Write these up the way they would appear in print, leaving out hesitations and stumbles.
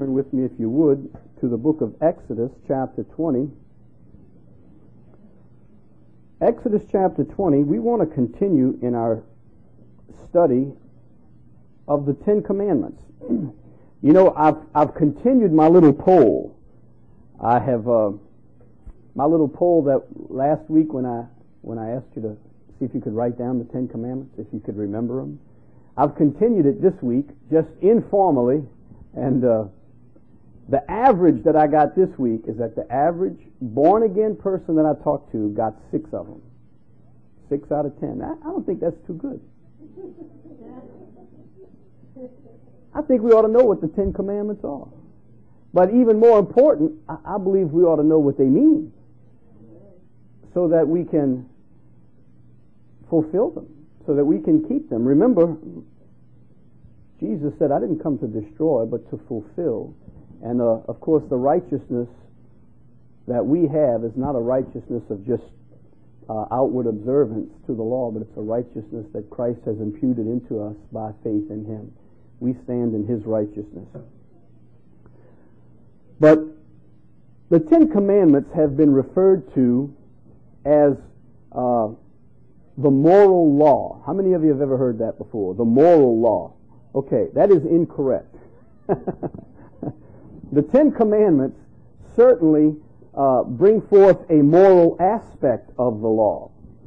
turn with me, if you would, to the book of Exodus, chapter 20. Exodus chapter 20, we want to continue in our study of the Ten Commandments. You know, I've continued my little poll. I have my little poll that last week when I asked you to see if you could write down the Ten Commandments, if you could remember them. I've continued it this week, just informally, and the average that I got this week is that the average born-again person that I talked to got 6 of them. 6 out of 10. I don't think that's too good. I think we ought to know what the Ten Commandments are. But even more important, I believe we ought to know what they mean so that we can fulfill them, so that we can keep them. Remember, Jesus said, I didn't come to destroy, but to fulfill. And of course, the righteousness that we have is not a righteousness of just outward observance to the law, but it's a righteousness that Christ has imputed into us by faith in Him. We stand in His righteousness. But the Ten Commandments have been referred to as the moral law. How many of you have ever heard that before? The moral law. Okay, that is incorrect. The Ten Commandments certainly bring forth a moral aspect of the law.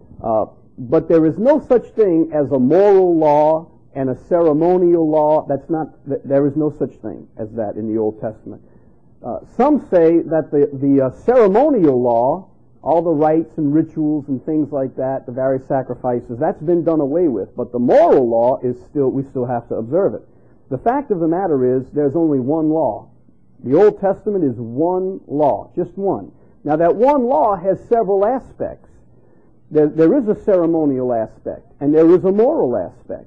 But there is no such thing as a moral law and a ceremonial law. There is no such thing as that in the Old Testament. Some say that the ceremonial law, all the rites and rituals and things like that, the various sacrifices, that's been done away with. But the moral law we still have to observe it. The fact of the matter is, there's only one law. The Old Testament is one law, just one. Now that one law has several aspects. There is a ceremonial aspect, and there is a moral aspect.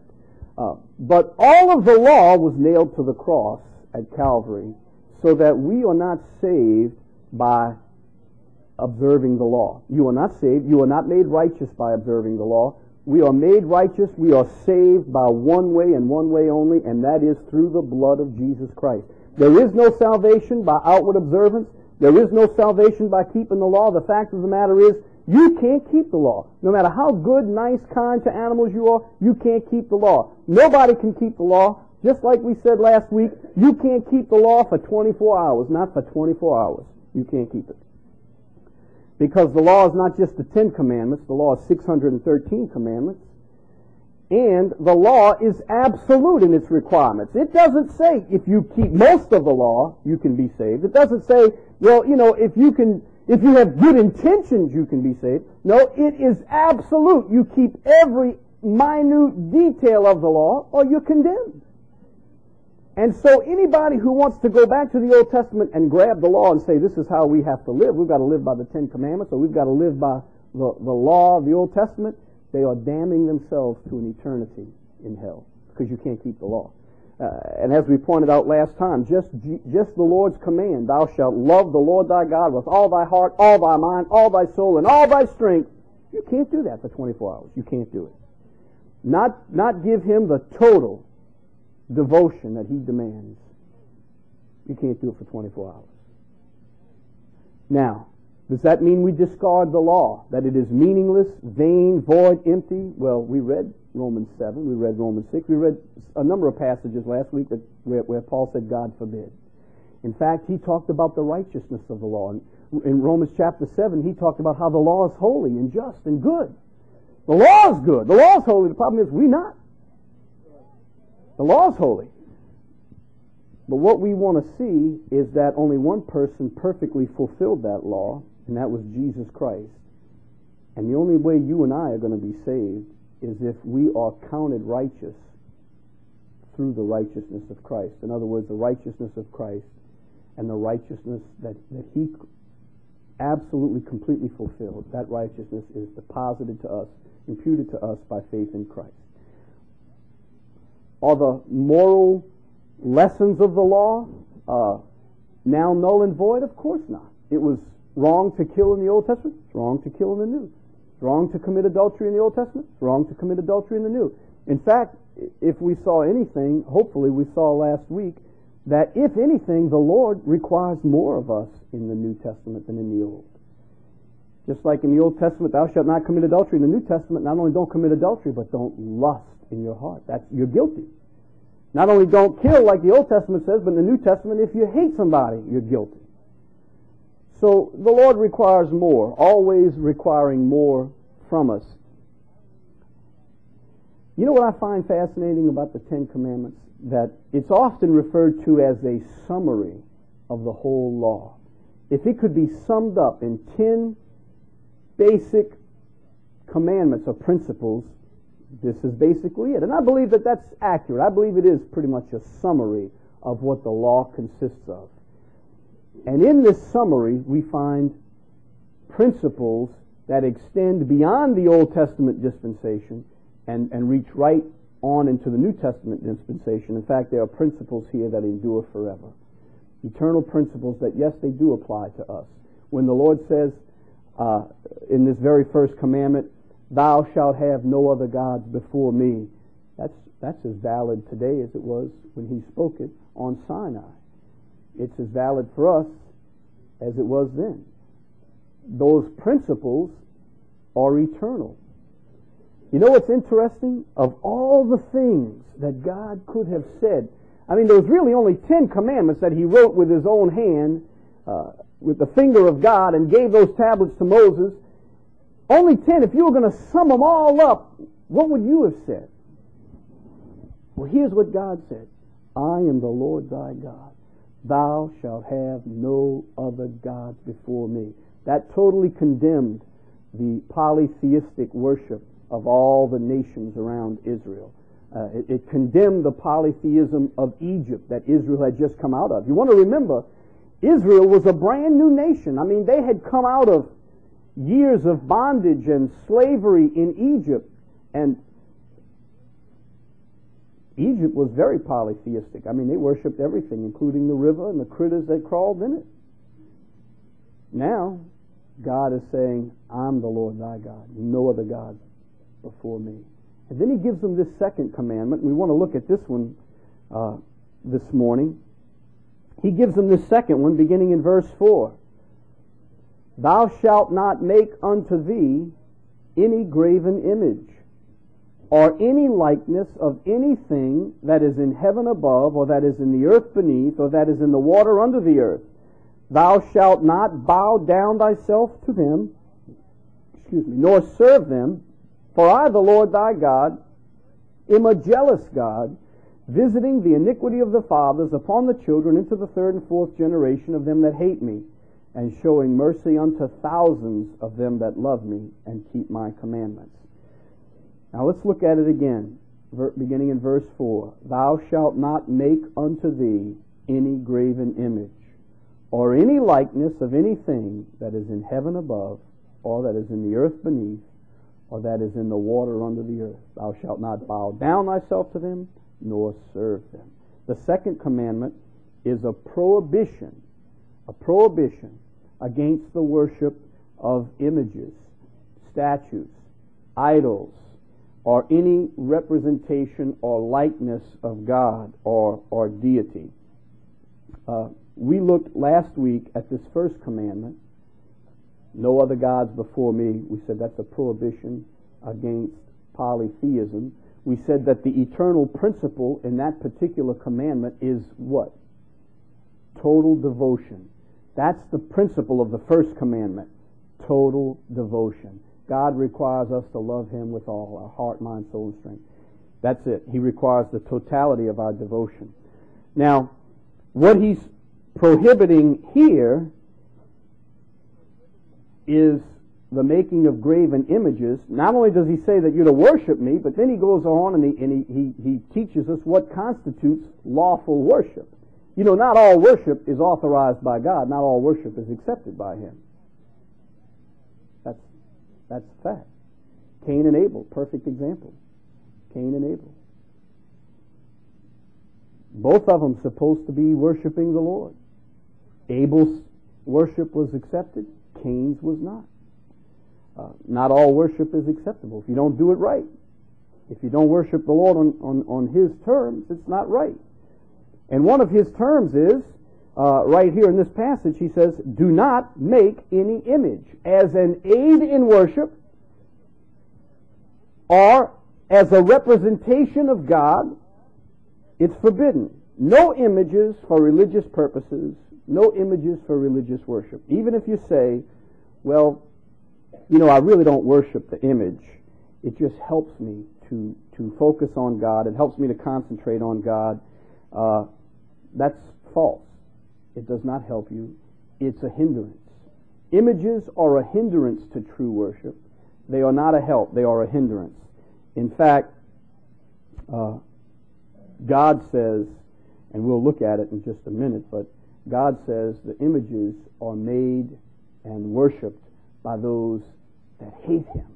But all of the law was nailed to the cross at Calvary, so that we are not saved by observing the law. You are not saved. You are not made righteous by observing the law. We are made righteous. We are saved by one way and one way only, and that is through the blood of Jesus Christ. There is no salvation by outward observance. There is no salvation by keeping the law. The fact of the matter is, you can't keep the law. No matter how good, nice, kind to animals you are, you can't keep the law. Nobody can keep the law. Just like we said last week, you can't keep the law for 24 hours, not for 24 hours. You can't keep it. Because the law is not just the 10 commandments, the law is 613 commandments, and the law is absolute in its requirements. It doesn't say if you keep most of the law, you can be saved. It doesn't say, well, you know, if you have good intentions, you can be saved. No, it is absolute. You keep every minute detail of the law, or you're condemned. And so anybody who wants to go back to the Old Testament and grab the law and say, this is how we have to live, we've got to live by the Ten Commandments, or we've got to live by the law of the Old Testament, they are damning themselves to an eternity in hell, because you can't keep the law. And as we pointed out last time, just the Lord's command, thou shalt love the Lord thy God with all thy heart, all thy mind, all thy soul, and all thy strength. You can't do that for 24 hours. You can't do it. Not give Him the total devotion that He demands. You can't do it for 24 hours. Now, does that mean we discard the law? That it is meaningless, vain, void, empty? Well, we read Romans 7, we read Romans 6, we read a number of passages last week where Paul said, God forbid. In fact, he talked about the righteousness of the law. In Romans chapter 7, he talked about how the law is holy and just and good. The law is good. The law is holy. The problem is we're not. The law is holy. But what we want to see is that only one person perfectly fulfilled that law, and that was Jesus Christ. And the only way you and I are going to be saved is if we are counted righteous through the righteousness of Christ. In other words, the righteousness of Christ and the righteousness that He absolutely, completely fulfilled. That righteousness is deposited to us, imputed to us by faith in Christ. Are the moral lessons of the law now null and void? Of course not. It was wrong to kill in the Old Testament. It's wrong to kill in the New. It's wrong to commit adultery in the Old Testament. It's wrong to commit adultery in the New. In fact, if we saw anything, hopefully we saw last week that, if anything, the Lord requires more of us in the New Testament than in the Old. Just like in the Old Testament, thou shalt not commit adultery. In the New Testament, not only don't commit adultery, but don't lust in your heart. You're guilty. Not only don't kill like the Old Testament says, but in the New Testament, if you hate somebody, you're guilty. So the Lord requires more, always requiring more from us. You know what I find fascinating about the Ten Commandments? That it's often referred to as a summary of the whole law. If it could be summed up in 10 basic commandments or principles, this is basically it. And I believe that that's accurate. I believe it is pretty much a summary of what the law consists of. And in this summary, we find principles that extend beyond the Old Testament dispensation and reach right on into the New Testament dispensation. In fact, there are principles here that endure forever. Eternal principles that, yes, they do apply to us. When the Lord says in this very first commandment, thou shalt have no other gods before me, that's as valid today as it was when he spoke it on Sinai. It's as valid for us as it was then. Those principles are eternal. You know what's interesting? Of all the things that God could have said, I mean, there was really only 10 commandments that he wrote with his own hand, with the finger of God, and gave those tablets to Moses. Only 10. If you were going to sum them all up, what would you have said? Well, here's what God said. I am the Lord thy God. Thou shalt have no other gods before me. That totally condemned the polytheistic worship of all the nations around Israel. It condemned the polytheism of Egypt that Israel had just come out of. You want to remember, Israel was a brand new nation. I mean, they had come out of years of bondage and slavery in Egypt, and Egypt was very polytheistic. I mean, they worshipped everything, including the river and the critters that crawled in it. Now, God is saying, I'm the Lord thy God, no other gods before me. And then he gives them this second commandment. We want to look at this one this morning. He gives them this second one beginning in verse 4. Thou shalt not make unto thee any graven image, or any likeness of anything that is in heaven above, or that is in the earth beneath, or that is in the water under the earth. Thou shalt not bow down thyself to them, nor serve them. For I, the Lord thy God, am a jealous God, visiting the iniquity of the fathers upon the children into the third and fourth generation of them that hate me, and showing mercy unto thousands of them that love me and keep my commandments. Now let's look at it again, beginning in verse 4. Thou shalt not make unto thee any graven image, or any likeness of anything that is in heaven above, or that is in the earth beneath, or that is in the water under the earth. Thou shalt not bow down thyself to them, nor serve them. The second commandment is a prohibition against the worship of images, statues, idols, or any representation or likeness of God or deity. We looked last week at this first commandment, no other gods before me. We said that's a prohibition against polytheism. We said that the eternal principle in that particular commandment is what? Total devotion. That's the principle of the first commandment, total devotion. God requires us to love him with all our heart, mind, soul, and strength. That's it. He requires the totality of our devotion. Now, what he's prohibiting here is the making of graven images. Not only does he say that you're to worship me, but then he goes on and he teaches us what constitutes lawful worship. You know, not all worship is authorized by God. Not all worship is accepted by him. That's a fact. Cain and Abel, perfect example. Cain and Abel. Both of them supposed to be worshiping the Lord. Abel's worship was accepted. Cain's was not. Not all worship is acceptable if you don't do it right. If you don't worship the Lord on his terms, it's not right. And one of his terms is, right here in this passage, he says, do not make any image as an aid in worship or as a representation of God. It's forbidden. No images for religious purposes, no images for religious worship. Even if you say, well, I really don't worship the image. It just helps me to focus on God. It helps me to concentrate on God. That's false. It does not help you. It's a hindrance. Images are a hindrance to true worship. They are not a help. They are a hindrance. In fact, God says, and we'll look at it in just a minute, but God says the images are made and worshipped by those that hate Him.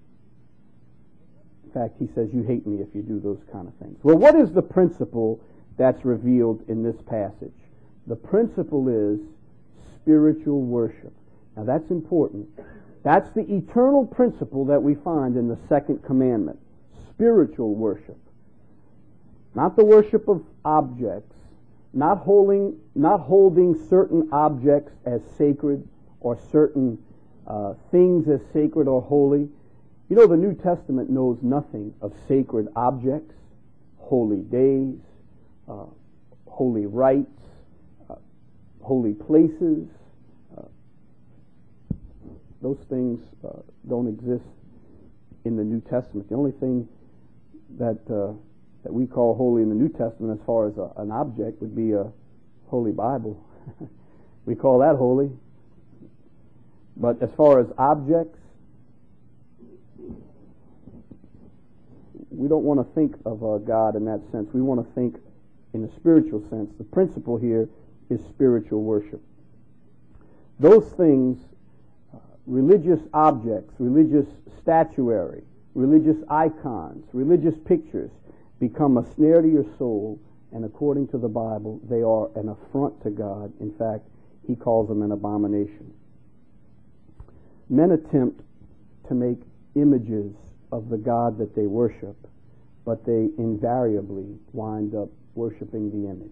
In fact, He says, you hate me if you do those kind of things. Well, what is the principle that's revealed in this passage? The principle is spiritual worship. Now that's important. That's the eternal principle that we find in the second commandment. Spiritual worship. Not the worship of objects, not holding certain objects as sacred or certain things as sacred or holy. The New Testament knows nothing of sacred objects, holy days, holy rites, holy places. Those things don't exist in the New Testament. The only thing that we call holy in the New Testament as far as an object would be a Holy Bible. We call that holy. But as far as objects, we don't want to think of God in that sense. We want to think in a spiritual sense. The principle here is spiritual worship. Those things, religious objects, religious statuary, religious icons, religious pictures, become a snare to your soul, and according to the Bible, they are an affront to God. In fact, He calls them an abomination. Men attempt to make images of the God that they worship, but they invariably wind up worshiping the image.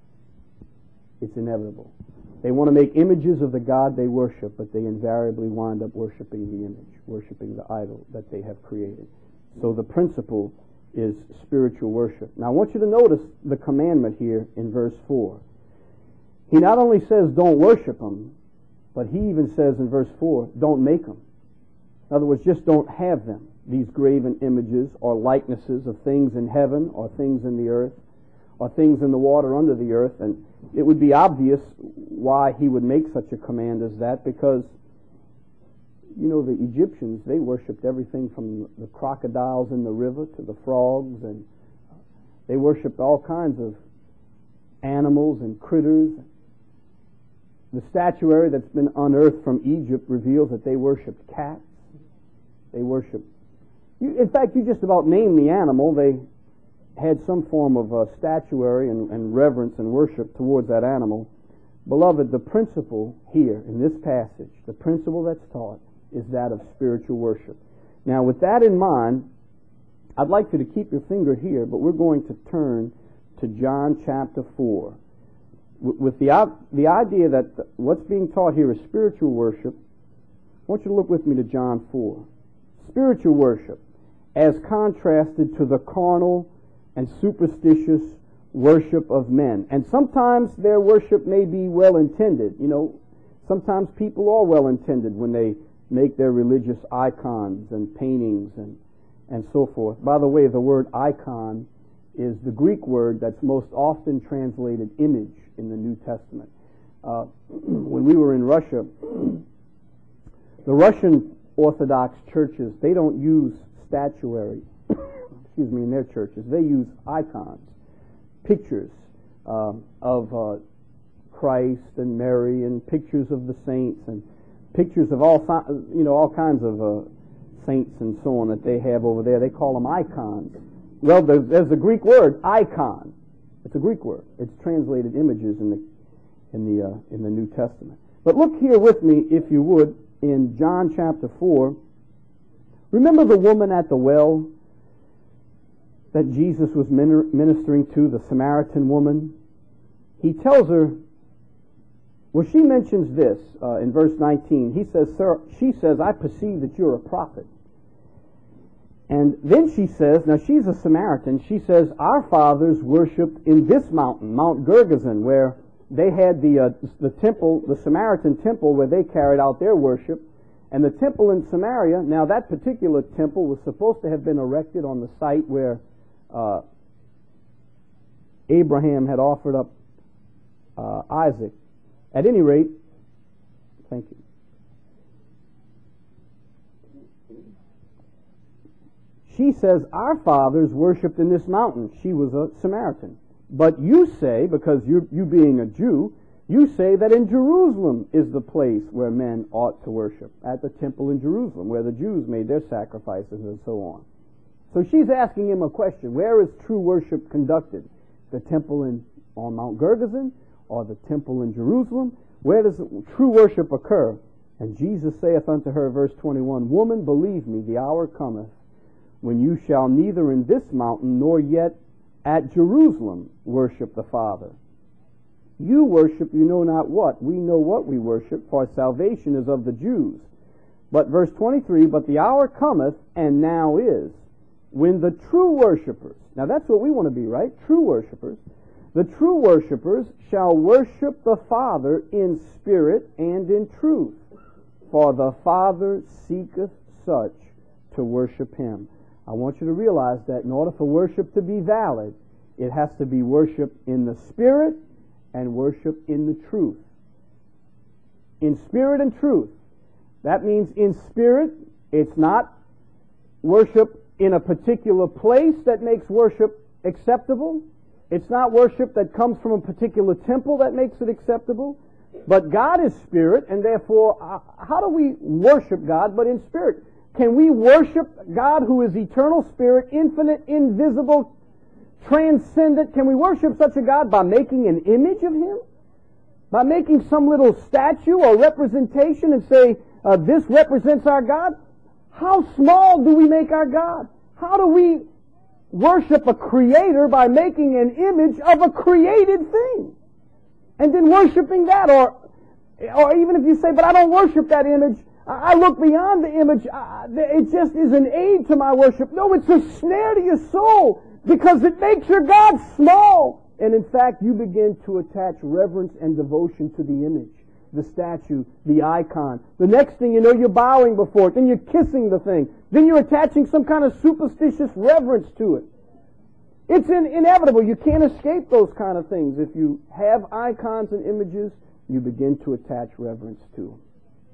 It's inevitable. They want to make images of the God they worship, but they invariably wind up worshiping the image, worshiping the idol that they have created. So the principle is spiritual worship. Now I want you to notice the commandment here in verse 4. He not only says don't worship them, but he even says in verse 4, don't make them. In other words, just don't have them, these graven images or likenesses of things in heaven or things in the earth or things in the water under the earth. And it would be obvious why he would make such a command as that, because the Egyptians, they worshipped everything from the crocodiles in the river to the frogs, and they worshipped all kinds of animals and critters. The statuary that's been unearthed from Egypt reveals that they worshipped cats. They worshipped... In fact, you just about name the animal, they had some form of statuary and reverence and worship towards that animal. Beloved, the principle here in this passage, the principle that's taught, is that of spiritual worship. Now, with that in mind, I'd like you to keep your finger here, but we're going to turn to John chapter 4. With the idea that what's being taught here is spiritual worship, I want you to look with me to John 4. Spiritual worship, as contrasted to the carnal and superstitious worship of men. And sometimes their worship may be well-intended. Sometimes people are well-intended when they make their religious icons and paintings and so forth. By the way, the word icon is the Greek word that's most often translated image in the New Testament. When we were in Russia, the Russian Orthodox churches, they don't use statuary, in their churches. They use icons, pictures of Christ and Mary, and pictures of the saints, and pictures of all kinds of saints and so on that they have over there. They call them icons. Well, there's a Greek word, icon. It's a Greek word. It's translated images in the New Testament. But look here with me, if you would, in John chapter 4. Remember the woman at the well that Jesus was ministering to, the Samaritan woman? he tells her, well, she mentions this in verse 19. She says, I perceive that you're a prophet. And then she says, now she's a Samaritan, she says, our fathers worshipped in this mountain, Mount Gergezim, where they had the temple, the Samaritan temple, where they carried out their worship. And the temple in Samaria, now that particular temple was supposed to have been erected on the site where Abraham had offered up Isaac. At any rate, thank you. She says, our fathers worshipped in this mountain. She was a Samaritan. But you say, because you being a Jew, you say that in Jerusalem is the place where men ought to worship, at the temple in Jerusalem, where the Jews made their sacrifices and so on. So she's asking him a question. Where is true worship conducted? The temple on Mount Gergezim or the temple in Jerusalem? Where does true worship occur? And Jesus saith unto her, verse 21, Woman, believe me, the hour cometh when you shall neither in this mountain nor yet at Jerusalem worship the Father. You worship you know not what. We know what we worship, for salvation is of the Jews. But verse 23, but the hour cometh, and now is, when the true worshipers, now that's what we want to be, right? True worshipers. The true worshipers shall worship the Father in spirit and in truth, for the Father seeketh such to worship him. I want you to realize that in order for worship to be valid, it has to be worship in the spirit and worship in the truth. In spirit and truth. That means in spirit, it's not worship in a particular place that makes worship acceptable. It's not worship that comes from a particular temple that makes it acceptable. But God is spirit, and therefore, how do we worship God but in spirit? Can we worship God who is eternal spirit, infinite, invisible, transcendent? Can we worship such a God by making an image of him? By making some little statue or representation and say, this represents our God? How small do we make our God? How do we worship a creator by making an image of a created thing? And then worshiping that, or even if you say, but I don't worship that image, I look beyond the image, it just is an aid to my worship. No, it's a snare to your soul, because it makes your God small. And in fact, you begin to attach reverence and devotion to the image, the statue, the icon. The next thing you know, you're bowing before it. Then you're kissing the thing. Then you're attaching some kind of superstitious reverence to it. It's inevitable. You can't escape those kind of things. If you have icons and images, you begin to attach reverence to them.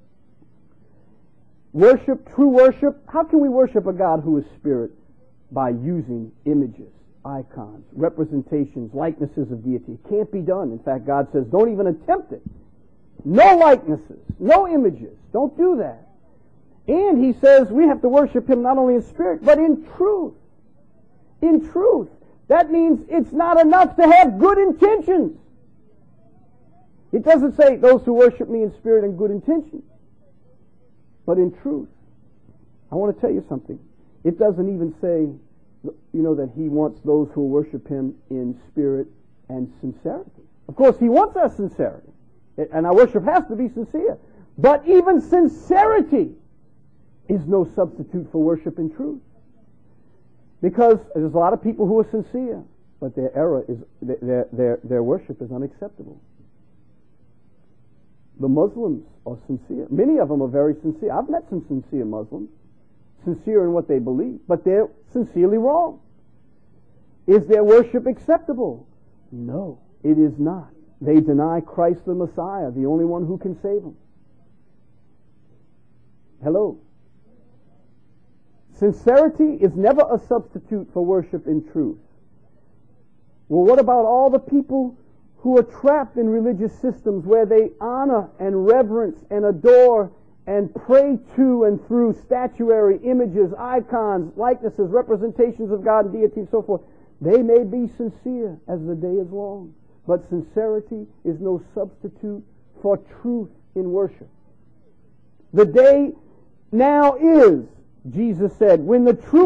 Worship, true worship. How can we worship a God who is spirit? By using images, icons, representations, likenesses of deity. It can't be done. In fact, God says, don't even attempt it. No likenesses, no images. Don't do that. And he says we have to worship him not only in spirit, but in truth. In truth. That means it's not enough to have good intentions. It doesn't say those who worship me in spirit and good intentions, but in truth. I want to tell you something. It doesn't even say, that he wants those who worship him in spirit and sincerity. Of course, he wants our sincerity. And our worship has to be sincere. But even sincerity is no substitute for worship in truth. Because there's a lot of people who are sincere, but their error is their worship is unacceptable. The Muslims are sincere. Many of them are very sincere. I've met some sincere Muslims, sincere in what they believe, but they're sincerely wrong. Is their worship acceptable? No, it is not. They deny Christ the Messiah, the only one who can save them. Hello. Sincerity is never a substitute for worship in truth. Well, what about all the people who are trapped in religious systems where they honor and reverence and adore and pray to and through statuary, images, icons, likenesses, representations of God and deity and so forth? They may be sincere as the day is long, but sincerity is no substitute for truth in worship. The day now is, Jesus said, when the true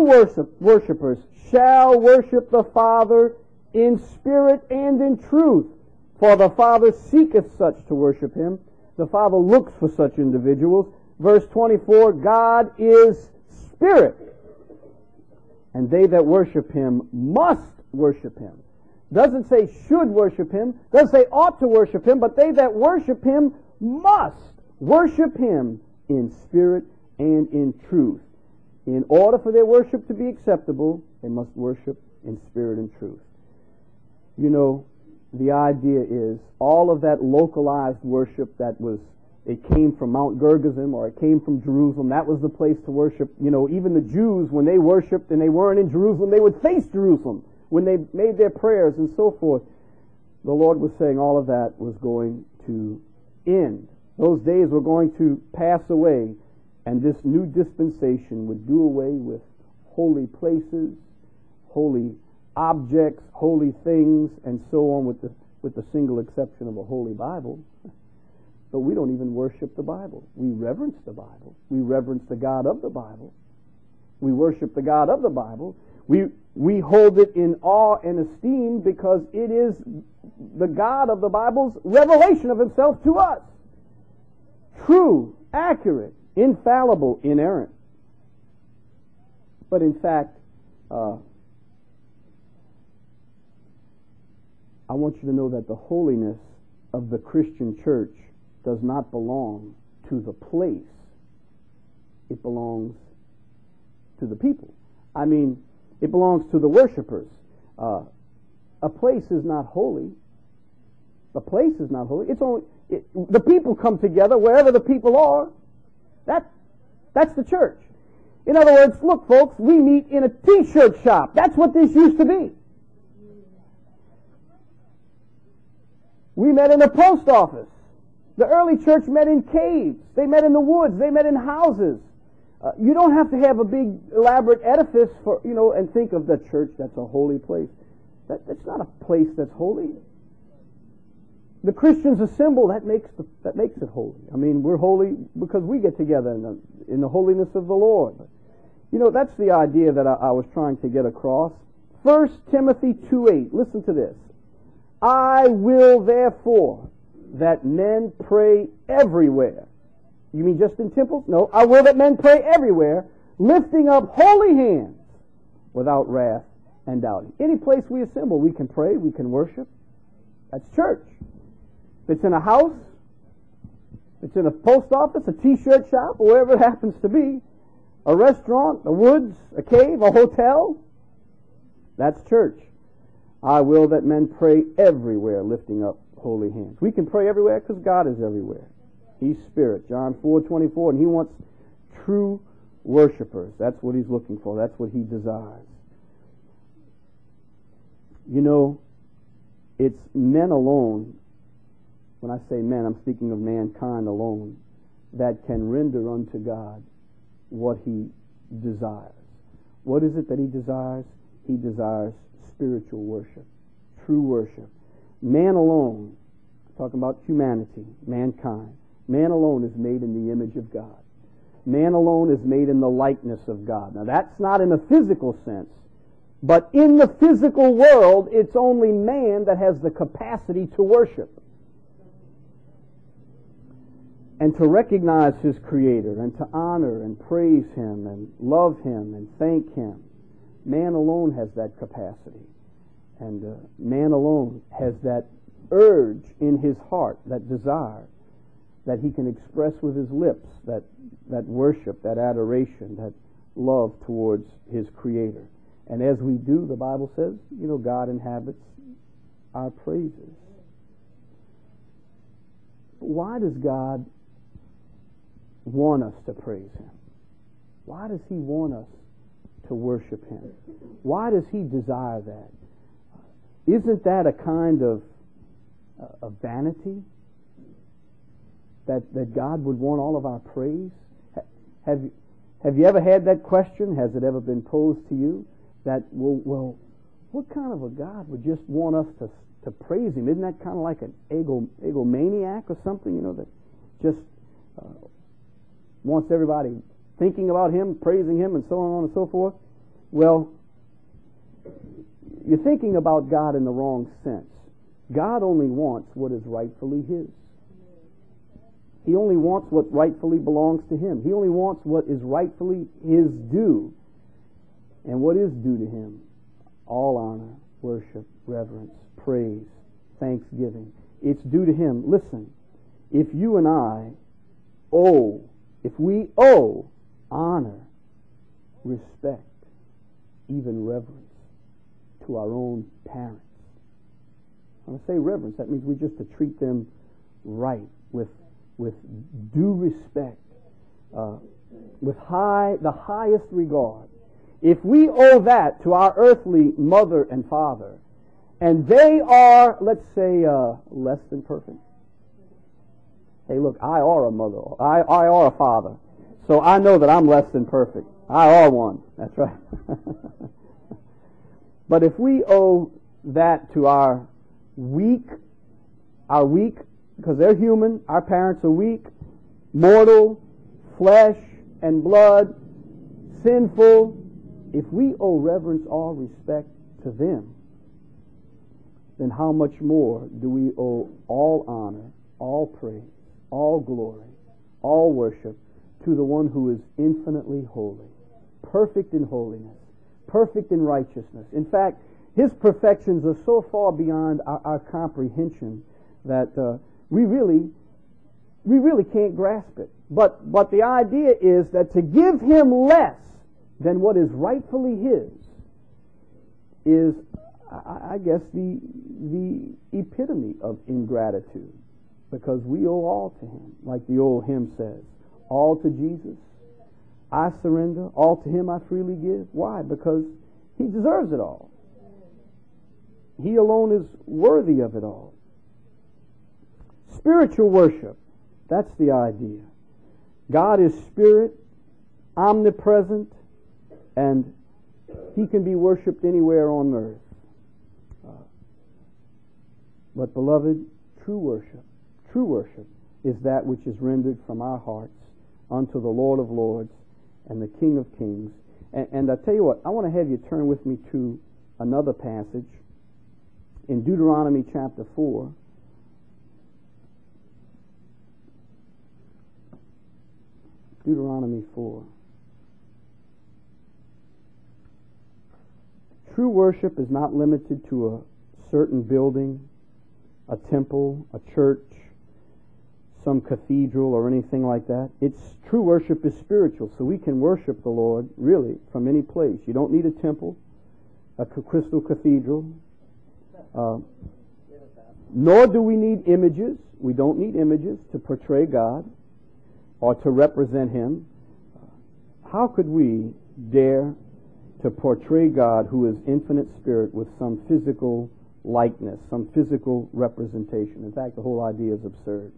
worshipers shall worship the Father in spirit and in truth, For the Father seeketh such to worship him. The Father looks for such individuals. Verse 24, God is spirit, and they that worship him must worship him. Doesn't say should worship him, doesn't say ought to worship him, but they that worship him must worship him in spirit and in truth. In order for their worship to be acceptable, they must worship in spirit and truth. You know, the idea is all of that localized worship it came from Mount Gergezim or it came from Jerusalem. That was the place to worship. You know, even the Jews, when they worshiped and they weren't in Jerusalem, they would face Jerusalem when they made their prayers and so forth. The Lord was saying all of that was going to end. Those days were going to pass away, and this new dispensation would do away with holy places, holy objects, holy things, and so on, with the single exception of a holy Bible. But we don't even worship the Bible. We reverence the Bible. We reverence the God of the Bible. We worship the God of the Bible. We hold it in awe and esteem because it is the God of the Bible's revelation of himself to us. True, accurate, infallible, inerrant. But in fact, I want you to know that the holiness of the Christian church does not belong to the place. It belongs to the people. I mean, it belongs to the worshipers. A place is not holy. The place is not holy. The people come together wherever the people are. That's the church. In other words, look, folks, we meet in a t-shirt shop. That's what this used to be. We met in a post office. The early church met in caves. They met in the woods. They met in houses. You don't have to have a big elaborate edifice and think of the church. That's a holy place. That's not a place that's holy. The Christians assemble. That makes it holy. I mean, we're holy because we get together in the holiness of the Lord. That's the idea that I was trying to get across. 1 Timothy 2:8. Listen to this. I will therefore that men pray everywhere. You mean just in temples? No. I will that men pray everywhere, lifting up holy hands without wrath and doubting. Any place we assemble, we can pray, we can worship. That's church. If it's in a house, if it's in a post office, a t-shirt shop, or wherever it happens to be, a restaurant, the woods, a cave, a hotel, that's church. I will that men pray everywhere, lifting up holy hands. We can pray everywhere because God is everywhere. He's spirit. John 4:24, and he wants true worshipers. That's what he's looking for. That's what he desires. It's men alone. When I say men, I'm speaking of mankind alone, that can render unto God what he desires. What is it that he desires? He desires spiritual worship, true worship. Man alone, talking about humanity, mankind, man alone is made in the image of God. Man alone is made in the likeness of God. Now that's not in a physical sense, but in the physical world, it's only man that has the capacity to worship and to recognize his Creator and to honor and praise him and love him and thank him. Man alone has that capacity. And man alone has that urge in his heart, that desire, that he can express with his lips, that worship, that adoration, that love towards his Creator. And as we do, the Bible says, God inhabits our praises. Why does God want us to praise him? Why does he want us to worship him? Why does he desire that? Isn't that a kind of vanity? That God would want all of our praise? Have you ever had that question? Has it ever been posed to you? That, well, what kind of a God would just want us to praise him? Isn't that kind of like an egomaniac or something, that just wants everybody thinking about him, praising him, and so on and so forth? Well, you're thinking about God in the wrong sense. God only wants what is rightfully His. He only wants what rightfully belongs to Him. He only wants what is rightfully His due. And what is due to Him? All honor, worship, reverence, praise, thanksgiving. It's due to Him. Listen, if you and I if we owe honor, respect, even reverence to our own parents. When I say reverence, that means we just to treat them right, with due respect, with the highest regard. If we owe that to our earthly mother and father, and they are, let's say, less than perfect. Hey, look, I are a mother. I are a father. So I know that I'm less than perfect. I are one. That's right. But if we owe that to our weak, because they're human, our parents are weak, mortal, flesh and blood, sinful, if we owe reverence or respect to them, then how much more do we owe all honor, all praise, all glory, all worship to the one who is infinitely holy, perfect in holiness, perfect in righteousness. In fact, His perfections are so far beyond our comprehension that we really can't grasp it. But the idea is that to give Him less than what is rightfully His is, I guess, the epitome of ingratitude, because we owe all to Him, like the old hymn says, all to Jesus I surrender, all to Him I freely give. Why? Because He deserves it all. He alone is worthy of it all. Spiritual worship, that's the idea. God is spirit, omnipresent, and He can be worshipped anywhere on earth. But beloved, true worship is that which is rendered from our hearts unto the Lord of Lords and the King of Kings. And I tell you what, I want to have you turn with me to another passage in Deuteronomy chapter 4. Deuteronomy 4. True worship is not limited to a certain building, a temple, a church, some cathedral or anything like that. True worship is spiritual, so we can worship the Lord really from any place. You don't need a temple, a crystal cathedral, nor do we need images. We don't need images to portray God or to represent Him. How could we dare to portray God, who is infinite spirit, with some physical likeness, some physical representation? In fact, the whole idea is absurd.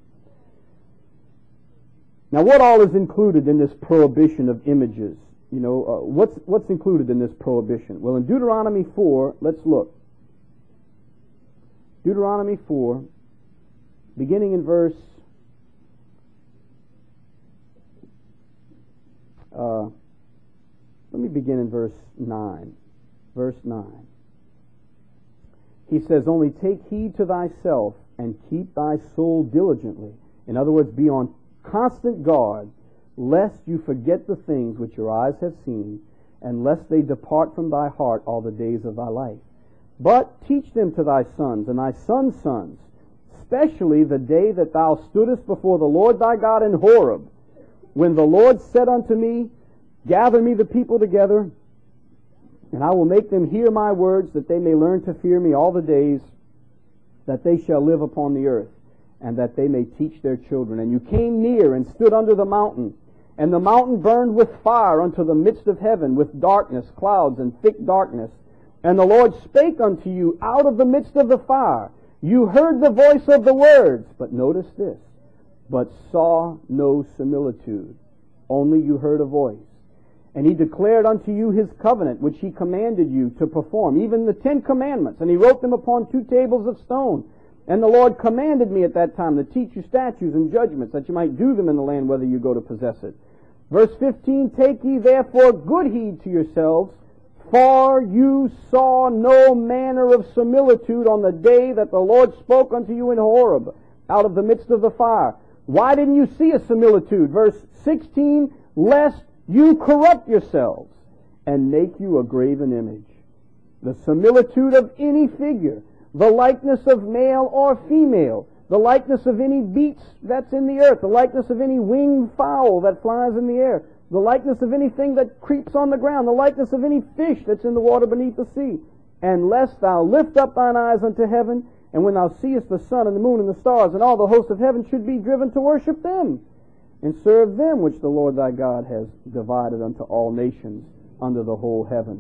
Now, what all is included in this prohibition of images? What's included in this prohibition? Well, in Deuteronomy 4, let's look. Deuteronomy 4, beginning in verse let me begin in verse 9. Verse 9. He says, "Only take heed to thyself, and keep thy soul diligently." In other words, be on constant guard, lest you forget the things which your eyes have seen, and lest they depart from thy heart all the days of thy life. But teach them to thy sons, and thy sons' sons, especially the day that thou stoodest before the Lord thy God in Horeb, when the Lord said unto me, Gather me the people together, and I will make them hear my words, that they may learn to fear me all the days that they shall live upon the earth, and that they may teach their children. And you came near and stood under the mountain, and the mountain burned with fire unto the midst of heaven, with darkness, clouds, and thick darkness. And the Lord spake unto you out of the midst of the fire. You heard the voice of the words, but notice this, but saw no similitude. Only you heard a voice. And He declared unto you His covenant, which He commanded you to perform, even the 10 commandments. And He wrote them upon 2 tables of stone. And the Lord commanded me at that time to teach you statutes and judgments, that you might do them in the land whether you go to possess it. Verse 15, Take ye therefore good heed to yourselves, For you saw no manner of similitude on the day that the Lord spoke unto you in Horeb, out of the midst of the fire. Why didn't you see a similitude? Verse 16, lest you corrupt yourselves and make you a graven image. The similitude of any figure, the likeness of male or female, the likeness of any beast that's in the earth, the likeness of any winged fowl that flies in the air, the likeness of anything that creeps on the ground, the likeness of any fish that's in the water beneath the sea. And lest thou lift up thine eyes unto heaven, and when thou seest the sun and the moon and the stars and all the hosts of heaven, should be driven to worship them, and serve them which the Lord thy God has divided unto all nations under the whole heaven.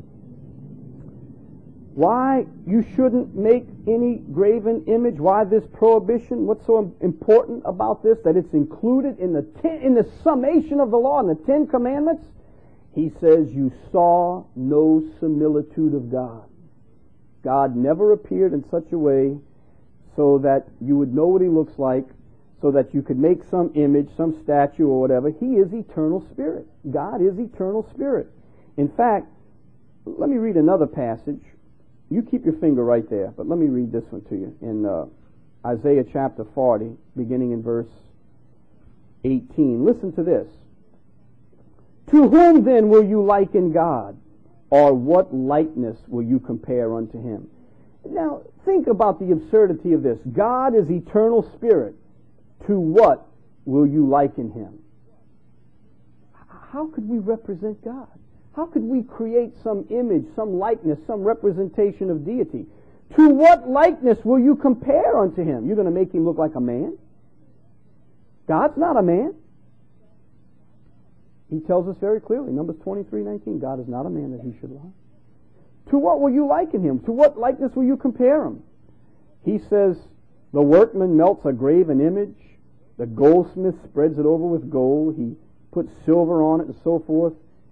Why you shouldn't make any graven image? Why this prohibition? What's so important about this? That it's included in the summation of the law, in the 10 Commandments? He says, you saw no similitude of God. God never appeared in such a way so that you would know what He looks like, so that you could make some image, some statue or whatever. He is eternal spirit. God is eternal spirit. In fact, let me read another passage. You keep your finger right there, but let me read this one to you. In Isaiah chapter 40, beginning in verse 18. Listen to this. To whom then will you liken God? Or what likeness will you compare unto Him? Now, think about the absurdity of this. God is eternal spirit. To what will you liken Him? How could we represent God? How could we create some image, some likeness, some representation of deity? To what likeness will you compare unto Him? You're going to make Him look like a man? God's not a man. He tells us very clearly, Numbers 23:19, God is not a man that He should lie. To what will you liken Him? To what likeness will you compare Him? He says, the workman melts a graven image, the goldsmith spreads it over with gold, he puts silver on it and so forth.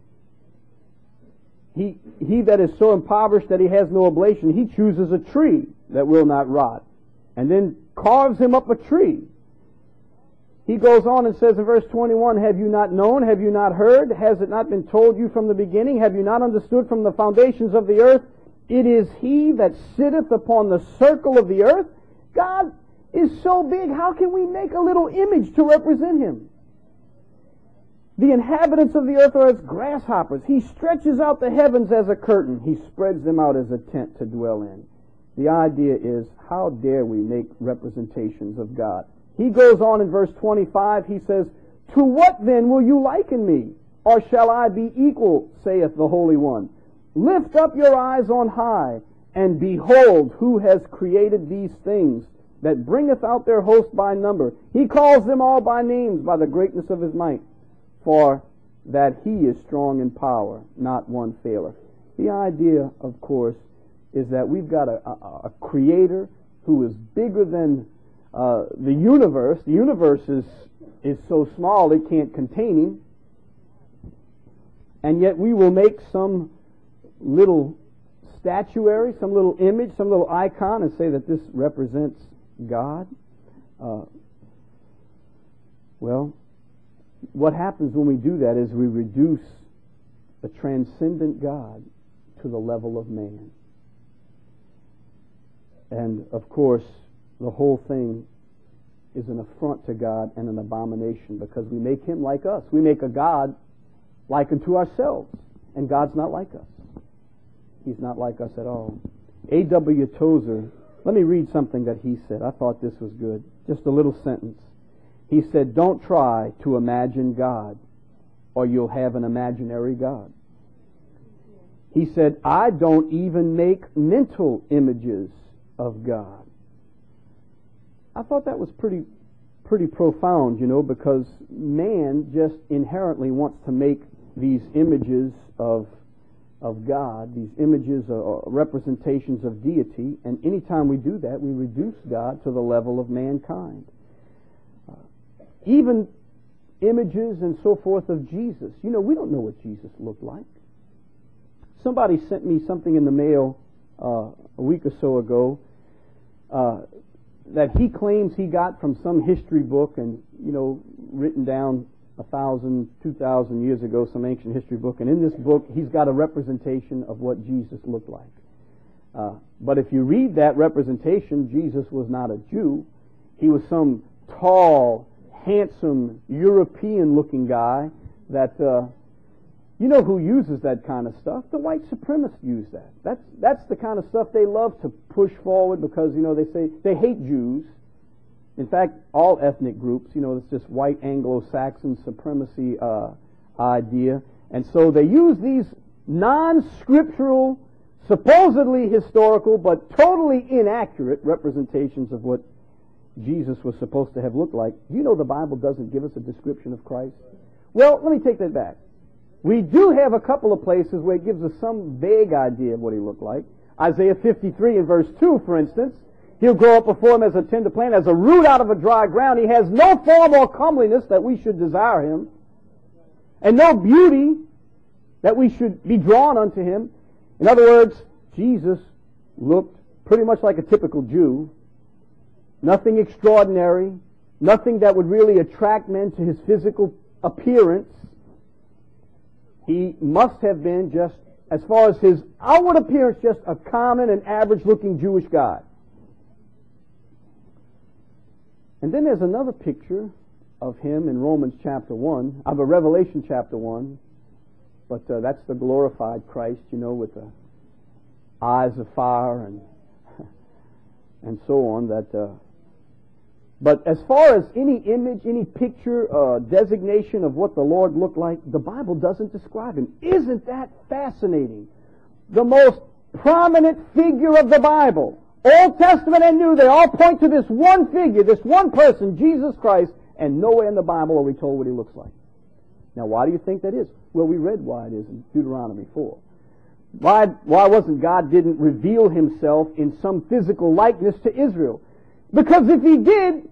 He that is so impoverished that he has no oblation, he chooses a tree that will not rot, and then carves him up a tree. He goes on and says in verse 21, have you not known? Have you not heard? Has it not been told you from the beginning? Have you not understood from the foundations of the earth? It is He that sitteth upon the circle of the earth. God is so big, how can we make a little image to represent Him? The inhabitants of the earth are as grasshoppers. He stretches out the heavens as a curtain. He spreads them out as a tent to dwell in. The idea is, how dare we make representations of God? He goes on in verse 25, he says, to what then will you liken me? Or shall I be equal, saith the Holy One? Lift up your eyes on high, and behold who has created these things, that bringeth out their host by number. He calls them all by names, by the greatness of His might. For that He is strong in power, not one faileth. The idea, of course, is that we've got a Creator who is bigger than the universe. The universe is so small it can't contain Him. And yet we will make some little statuary, some little image, some little icon, and say that this represents God. Well, what happens when we do that is we reduce the transcendent God to the level of man. And, of course, the whole thing is an affront to God and an abomination, because we make Him like us. We make a God like unto ourselves, and God's not like us. He's not like us at all. A.W. Tozer, let me read something that he said. I thought this was good. Just a little sentence. He said, don't try to imagine God, or you'll have an imaginary God. He said, I don't even make mental images of God. I thought that was pretty profound, because man just inherently wants to make these images of God, these images or representations of deity, and anytime we do that, we reduce God to the level of mankind. Even images and so forth of Jesus. We don't know what Jesus looked like. Somebody sent me something in the mail a week or so ago that he claims he got from some history book and, written down 1,000, 2,000 years ago, some ancient history book, and in this book, he's got a representation of what Jesus looked like. But if you read that representation, Jesus was not a Jew. He was some tall, handsome, European-looking guy that, you know who uses that kind of stuff? The white supremacists use that. That's the kind of stuff they love to push forward because, you know, they say they hate Jews. In fact, all ethnic groups, you know, it's this white Anglo-Saxon supremacy idea. And so they use these non-scriptural, supposedly historical, but totally inaccurate representations of what Jesus was supposed to have looked like. You know the Bible doesn't give us a description of Christ. Well, let me take that back. We do have a couple of places where it gives us some vague idea of what he looked like. Isaiah 53 in verse 2, for instance. He'll grow up before him as a tender plant, as a root out of a dry ground. He has no form or comeliness that we should desire him, and no beauty that we should be drawn unto him. In other words, Jesus looked pretty much like a typical Jew. Nothing extraordinary, nothing that would really attract men to his physical appearance. He must have been just, as far as his outward appearance, just a common and average-looking Jewish guy. And then there's another picture of him in Romans chapter 1, of a Revelation chapter 1, but that's the glorified Christ, you know, with the eyes of fire and so on. But as far as any image, any picture, designation of what the Lord looked like, the Bible doesn't describe him. Isn't that fascinating? The most prominent figure of the Bible, Old Testament and New, they all point to this one figure, this one person, Jesus Christ, and nowhere in the Bible are we told what he looks like. Now, why do you think that is? Well, we read why it is in Deuteronomy 4. Why wasn't God didn't reveal himself in some physical likeness to Israel? Because if he did,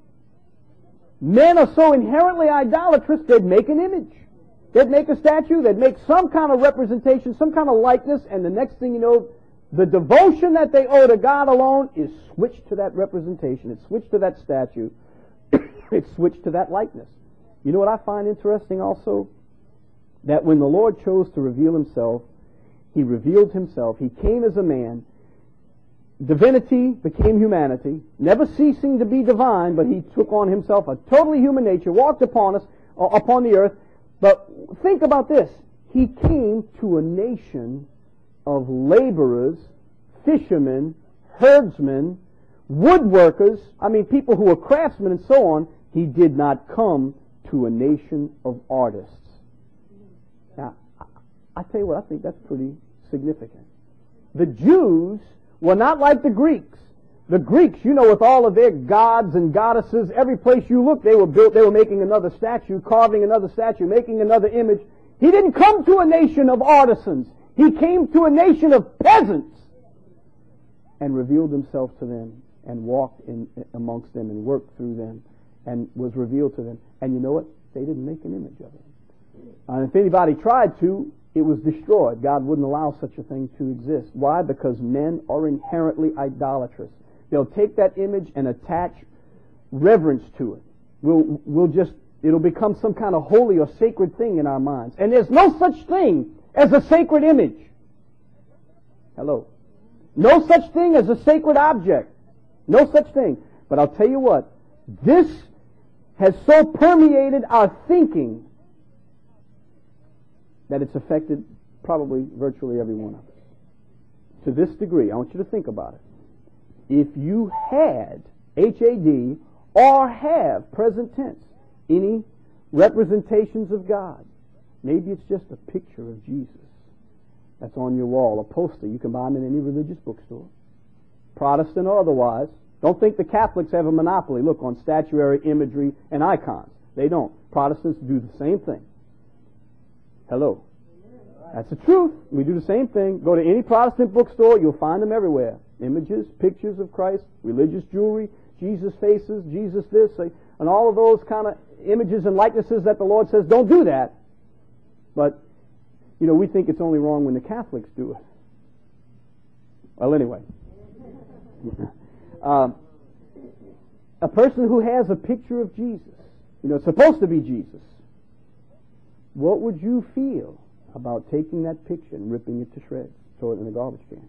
men are so inherently idolatrous, they'd make an image. They'd make a statue, they'd make some kind of representation, some kind of likeness, and the next thing you know, the devotion that they owe to God alone is switched to that representation. It's switched to that statue. It's switched to that likeness. You know what I find interesting also? That when the Lord chose to reveal himself, he revealed himself. He came as a man. Divinity became humanity, never ceasing to be divine, but he took on himself a totally human nature, walked upon us, upon the earth. But think about this. He came to a nation of laborers, fishermen, herdsmen, woodworkers, people who were craftsmen and so on. He did not come to a nation of artists. Now, I tell you what, I think that's pretty significant. The Jews were not like the Greeks. The Greeks, you know, with all of their gods and goddesses, every place you look, they were making another statue, carving another statue, making another image. He didn't come to a nation of artisans. He came to a nation of peasants and revealed himself to them and walked amongst them and worked through them and was revealed to them. And you know what? They didn't make an image of him. And if anybody tried to, it was destroyed. God wouldn't allow such a thing to exist. Why? Because men are inherently idolatrous. They'll take that image and attach reverence to it. It'll become some kind of holy or sacred thing in our minds. And there's no such thing as a sacred image. Hello. No such thing as a sacred object. No such thing. But I'll tell you what, this has so permeated our thinking that it's affected probably virtually every one of us. To this degree, I want you to think about it. If you had, H-A-D, or have, present tense, any representations of God, maybe it's just a picture of Jesus that's on your wall, a poster. You can buy them in any religious bookstore, Protestant or otherwise. Don't think the Catholics have a monopoly, look, on statuary, imagery, and icons. They don't. Protestants do the same thing. Hello. That's the truth. We do the same thing. Go to any Protestant bookstore, you'll find them everywhere. Images, pictures of Christ, religious jewelry, Jesus faces, Jesus this, and all of those kind of images and likenesses that the Lord says, don't do that. But, you know, we think it's only wrong when the Catholics do it. Well, anyway. A person who has a picture of Jesus, you know, it's supposed to be Jesus. what would you feel about taking that picture and ripping it to shreds, throw it in the garbage can?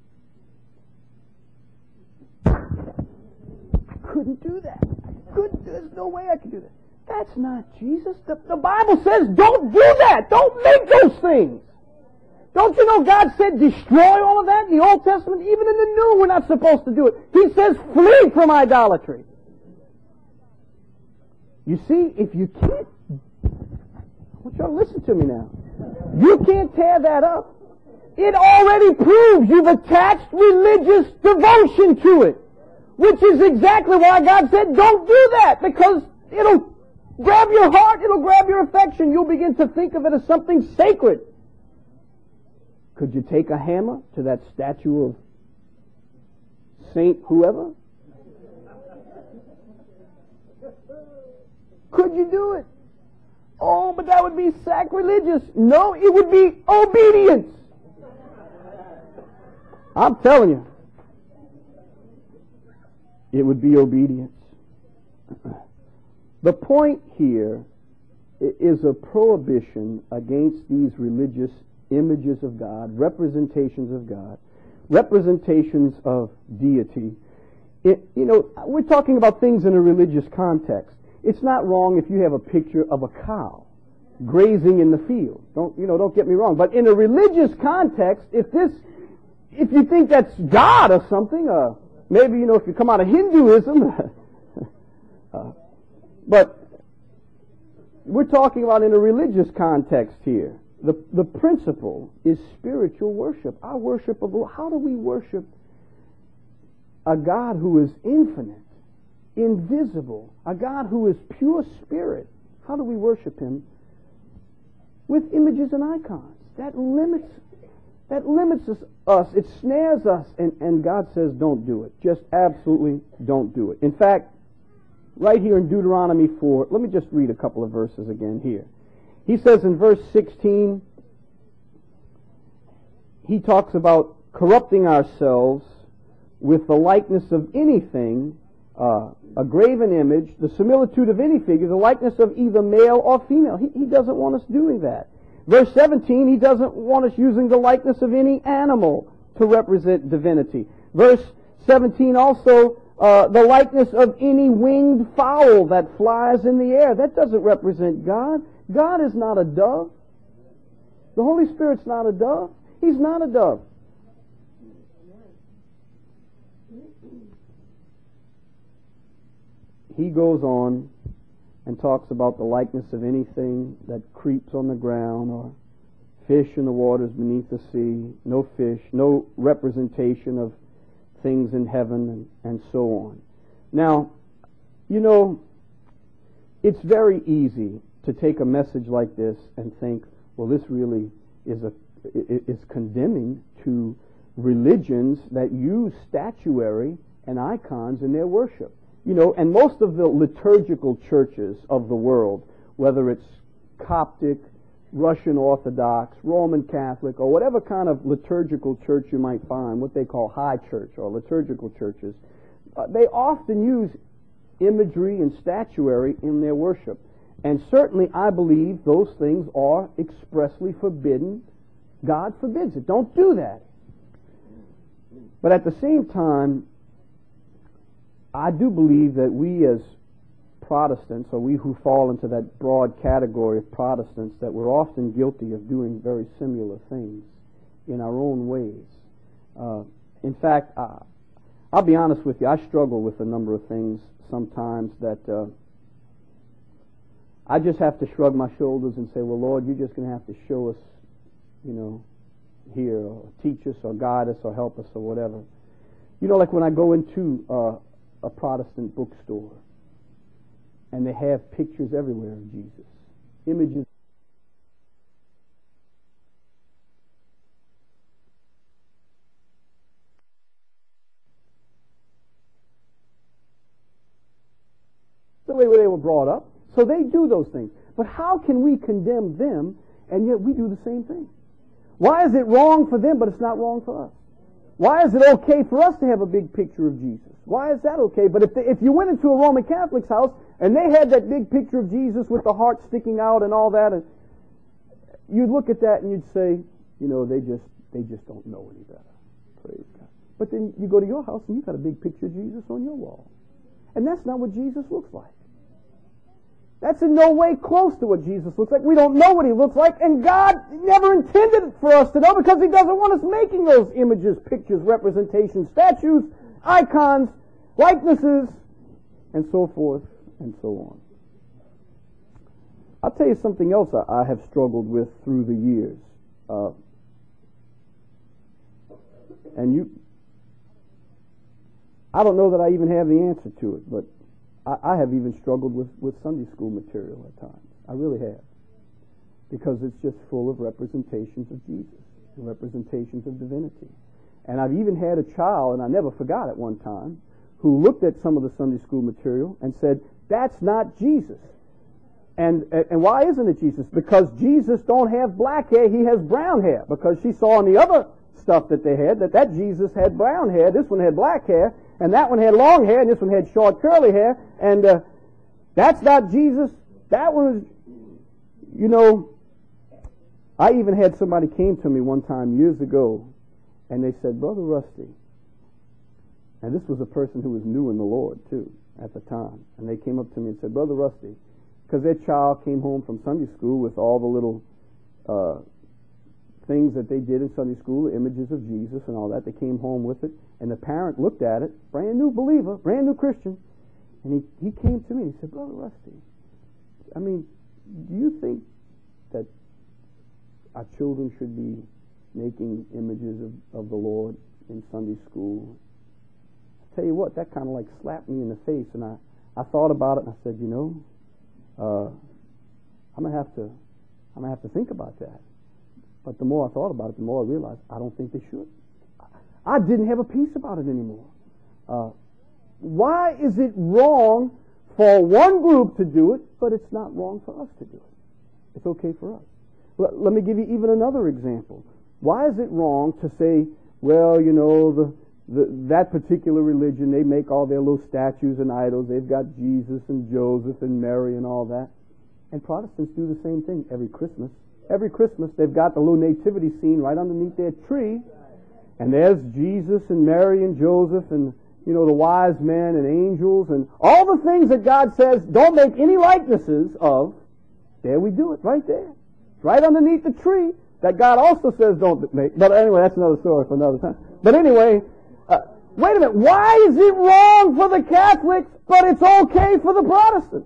I couldn't do that. There's no way I could do that. That's not Jesus. The Bible says don't do that. Don't make those things. Don't you know God said destroy all of that in the Old Testament? Even in the New, we're not supposed to do it. He says flee from idolatry. You see, if you can't, I want y'all to listen to me now. You can't tear that up. It already proves you've attached religious devotion to it, which is exactly why God said don't do that, because it'll grab your heart, it'll grab your affection. You'll begin to think of it as something sacred. Could you take a hammer to that statue of Saint whoever? Could you do it? Oh, but that would be sacrilegious. No, it would be obedience. I'm telling you. It would be obedience. The point here is a prohibition against these religious images of God, representations of God, representations of deity. We're talking about things in a religious context. It's not wrong if you have a picture of a cow grazing in the field. Don't get me wrong. But in a religious context, if you think that's God or something, maybe, if you come out of Hinduism, but we're talking about in a religious context here. The principle is spiritual worship. Our worship of, how do we worship a God who is infinite, invisible, a God who is pure spirit? How do we worship Him? With images and icons. That limits us. It snares us, and God says don't do it. Just absolutely don't do it. In fact, right here in Deuteronomy 4, let me just read a couple of verses again here. He says in verse 16, he talks about corrupting ourselves with the likeness of anything, a graven image, the similitude of any figure, the likeness of either male or female. He doesn't want us doing that. Verse 17, he doesn't want us using the likeness of any animal to represent divinity. Verse 17 also, the likeness of any winged fowl that flies in the air. That doesn't represent God. God is not a dove. The Holy Spirit's not a dove. He's not a dove. He goes on and talks about the likeness of anything that creeps on the ground or fish in the waters beneath the sea. No fish, no representation of things in heaven and so on. Now, it's very easy to take a message like this and think, well, this really is condemning to religions that use statuary and icons in their worship. And most of the liturgical churches of the world, whether it's Coptic, Russian Orthodox, Roman Catholic, or whatever kind of liturgical church you might find, what they call high church or liturgical churches, they often use imagery and statuary in their worship. And certainly I believe those things are expressly forbidden. God forbids it. Don't do that. But at the same time, I do believe that we as Protestants, or we who fall into that broad category of Protestants, that we're often guilty of doing very similar things in our own ways. In fact, I'll be honest with you, I struggle with a number of things sometimes that I just have to shrug my shoulders and say, well, Lord, you're just going to have to show us, here, or teach us, or guide us, or help us, or whatever. Like when I go into a Protestant bookstore, and they have pictures everywhere of Jesus, images. The way they were brought up, so they do those things. But how can we condemn them, and yet we do the same thing? Why is it wrong for them, but it's not wrong for us? Why is it okay for us to have a big picture of Jesus? Why is that okay? But if you went into a Roman Catholic's house and they had that big picture of Jesus with the heart sticking out and all that, and you'd look at that and you'd say, they just don't know any better. Praise God. But then you go to your house and you've got a big picture of Jesus on your wall. And that's not what Jesus looks like. That's in no way close to what Jesus looks like. We don't know what He looks like, and God never intended it for us to know because He doesn't want us making those images, pictures, representations, statues, icons, likenesses, and so forth and so on. I'll tell you something else I have struggled with through the years. I don't know that I even have the answer to it, but I have even struggled with Sunday school material at times. I really have. Because it's just full of representations of Jesus, representations of divinity. And I've even had a child, and I never forgot it one time, who looked at some of the Sunday school material and said, "That's not Jesus." And why isn't it Jesus? Because Jesus don't have black hair, He has brown hair. Because she saw on the other stuff that they had that Jesus had brown hair, this one had black hair, and that one had long hair, and this one had short curly hair, and that's not Jesus. That one is, I even had somebody came to me one time years ago, and they said, "Brother Rusty," and this was a person who was new in the Lord too at the time, and they came up to me and said, "Brother Rusty," because their child came home from Sunday school with all the little things that they did in Sunday school, images of Jesus and all that. They came home with it, and the parent looked at it, brand new believer, brand new Christian, and he came to me and he said, "Brother Rusty, do you think that our children should be making images of the Lord in Sunday school?" I tell you what, that kind of like slapped me in the face, and I thought about it, and I said, I'm gonna have to think about that. But the more I thought about it, the more I realized I don't think they should. I didn't have a peace about it anymore. Why is it wrong for one group to do it, but it's not wrong for us to do it? It's okay for us. Let me give you even another example. Why is it wrong to say, well, that particular religion, they make all their little statues and idols. They've got Jesus and Joseph and Mary and all that. And Protestants do the same thing every Christmas. Every Christmas, they've got the little nativity scene right underneath their tree. And there's Jesus and Mary and Joseph and, the wise men and angels and all the things that God says don't make any likenesses of. There we do it, right there. Right underneath the tree that God also says don't make. But anyway, that's another story for another time. But anyway, wait a minute. Why is it wrong for the Catholics, but it's okay for the Protestants?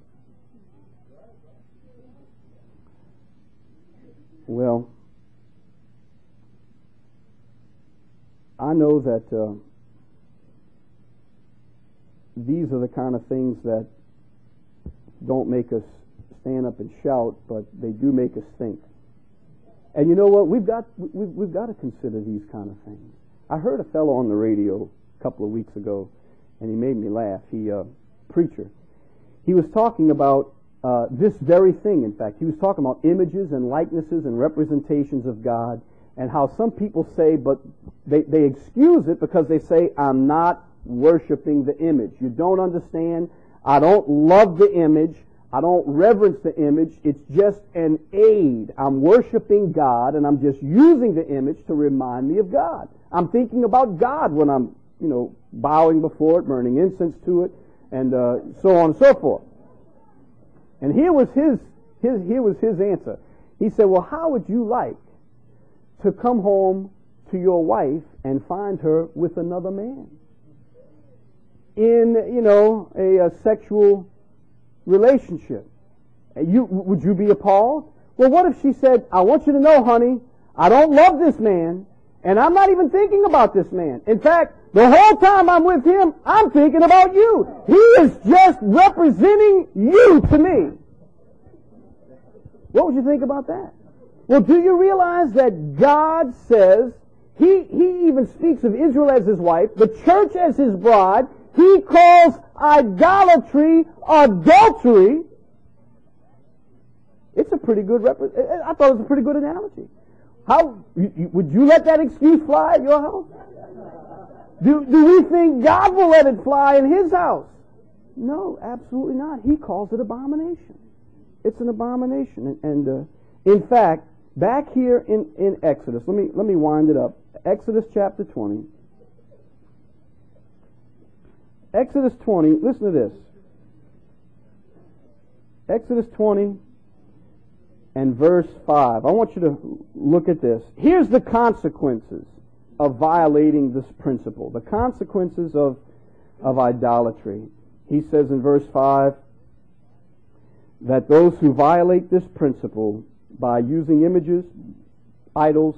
Well, I know that these are the kind of things that don't make us stand up and shout, but they do make us think. And you know what? We've got to consider these kind of things. I heard a fellow on the radio a couple of weeks ago, and he made me laugh. Preacher. He was talking about this very thing. In fact, he was talking about images and likenesses and representations of God, and how some people say, but they excuse it because they say, "I'm not worshiping the image." You don't understand. I don't love the image. I don't reverence the image. It's just an aid. I'm worshiping God, and I'm just using the image to remind me of God. I'm thinking about God when I'm, bowing before it, burning incense to it, and so on and so forth. And here was his answer. He said, "Well, how would you like to come home to your wife and find her with another man in, a sexual relationship? Would you be appalled? Well, what if she said, 'I want you to know, honey, I don't love this man, and I'm not even thinking about this man. In fact, the whole time I'm with him, I'm thinking about you. He is just representing you to me.'" What would you think about that? Well, do you realize that God says, He even speaks of Israel as His wife, the church as His bride. He calls idolatry adultery. It's a pretty good I thought it was a pretty good analogy. How would you let that excuse fly at your house? Do we think God will let it fly in His house? No, absolutely not. He calls it abomination. It's an abomination. And in fact, Back here in Exodus, let me wind it up. Exodus chapter 20. Exodus 20, listen to this. Exodus 20 and verse 5. I want you to look at this. Here's the consequences of violating this principle. The consequences of idolatry. He says in verse 5 that those who violate this principle by using images, idols,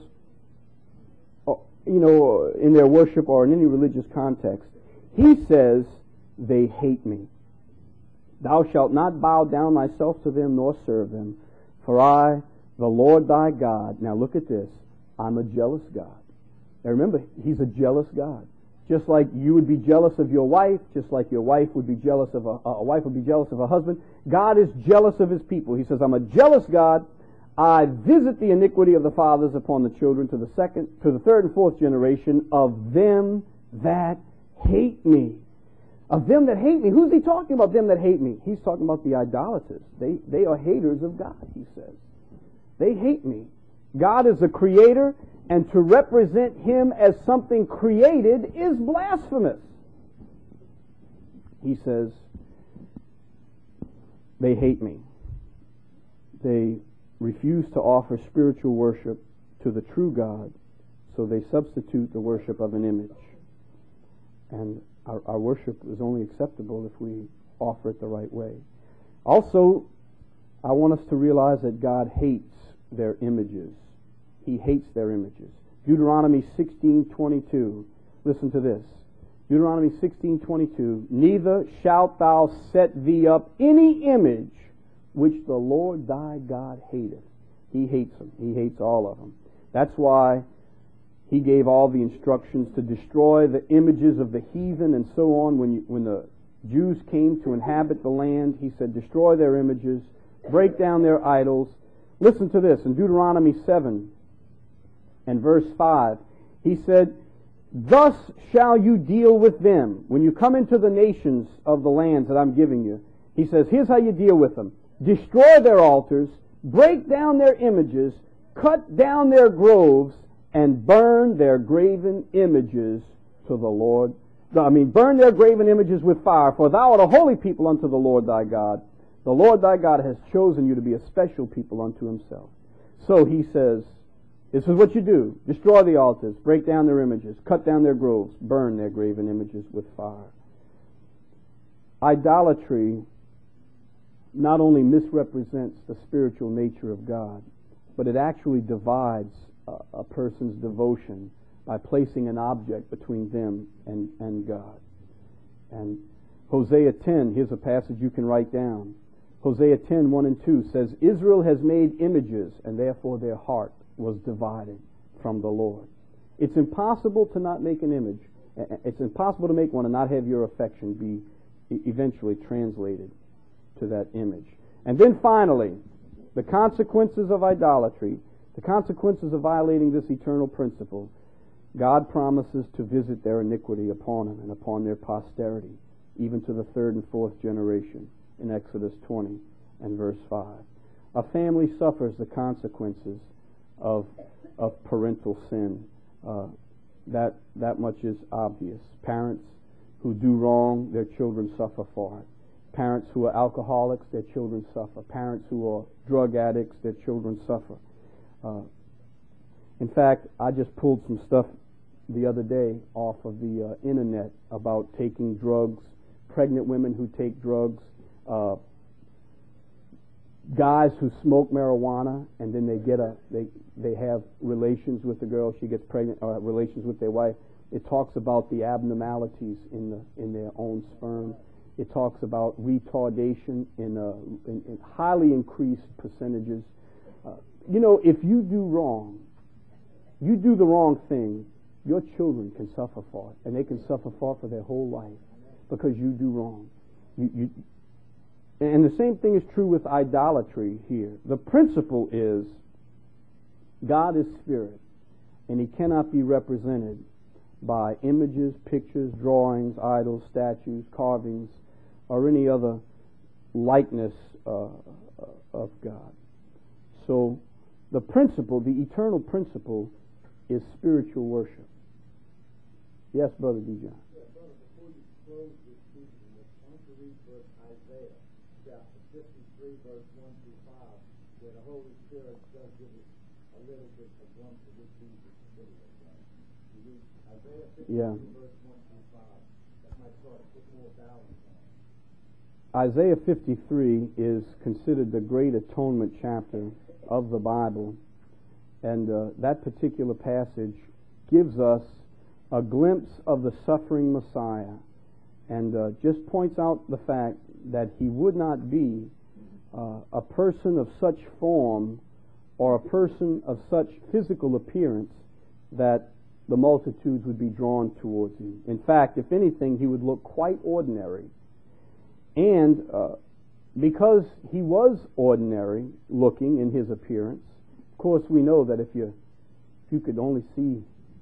in their worship or in any religious context, he says they hate me. Thou shalt not bow down thyself to them nor serve them, for I, the Lord thy God, now look at this, I'm a jealous God. Now remember, he's a jealous God. Just like you would be jealous of your wife, just like your wife would be jealous of a wife would be jealous of a husband, God is jealous of his people. He says, I'm a jealous God. I visit the iniquity of the fathers upon the children to the third and fourth generation of them that hate me. Of them that hate me. Who's he talking about, them that hate me? He's talking about the idolaters. They are haters of God, he says. They hate me. God is a creator, and to represent him as something created is blasphemous. He says, they hate me. They refuse to offer spiritual worship to the true God, so they substitute the worship of an image. And our worship is only acceptable if we offer it the right way. Also, I want us to realize that God hates their images. He hates their images. Deuteronomy 16:22. Listen to this. Deuteronomy 16:22. Neither shalt thou set thee up any image which the Lord thy God hateth. He hates them. He hates all of them. That's why he gave all the instructions to destroy the images of the heathen and so on. When the Jews came to inhabit the land, he said, destroy their images, break down their idols. Listen to this. In Deuteronomy 7 and verse 5, he said, thus shall you deal with them. When you come into the nations of the lands that I'm giving you, he says, here's how you deal with them. Destroy their altars, break down their images, cut down their groves, and burn their graven images to the Lord. Burn their graven images with fire, for thou art a holy people unto the Lord thy God. The Lord thy God has chosen you to be a special people unto himself. So he says, this is what you do. Destroy the altars, break down their images, cut down their groves, burn their graven images with fire. Idolatry not only misrepresents the spiritual nature of God, but it actually divides a person's devotion by placing an object between them and God. And Hosea 10, here's a passage you can write down. Hosea 10, 1 and 2 says, Israel has made images, and therefore their heart was divided from the Lord. It's impossible to not make an image. It's impossible to make one and not have your affection be eventually translated to that image. And then finally, the consequences of idolatry, the consequences of violating this eternal principle. God promises to visit their iniquity upon them and upon their posterity, even to the third and fourth generation, in Exodus 20 and verse 5. A family suffers the consequences of parental sin. That much is obvious. Parents who do wrong, their children suffer for it. Parents who are alcoholics, their children suffer. Parents who are drug addicts, their children suffer. In fact, I just pulled some stuff the other day off of the internet about taking drugs, pregnant women who take drugs, guys who smoke marijuana, and then they have relations with the girl, she gets pregnant, or relations with their wife. It talks about the abnormalities in their own sperm. It talks about retardation in highly increased percentages. If you do wrong, you do the wrong thing, your children can suffer for it, and they can suffer for their whole life because you do wrong. And the same thing is true with idolatry here. The principle is God is spirit, and he cannot be represented by images, pictures, drawings, idols, statues, carvings, or any other likeness of God. So the principle, the eternal principle, is spiritual worship. Yes, Brother Dijon. Yeah, Brother, before you close this evening, I want to read verse Isaiah, chapter 53, verse 1 through 5, where the Holy Spirit does give us a little bit of glimpse of what Jesus did. You read Isaiah 53, verse 1 through 5. That might sort of put more balance on it. Isaiah 53 is considered the great atonement chapter of the Bible, and that particular passage gives us a glimpse of the suffering Messiah, and just points out the fact that he would not be a person of such form or a person of such physical appearance that the multitudes would be drawn towards him. In fact, if anything, he would look quite ordinary. And because he was ordinary looking in his appearance, of course we know that if you could only see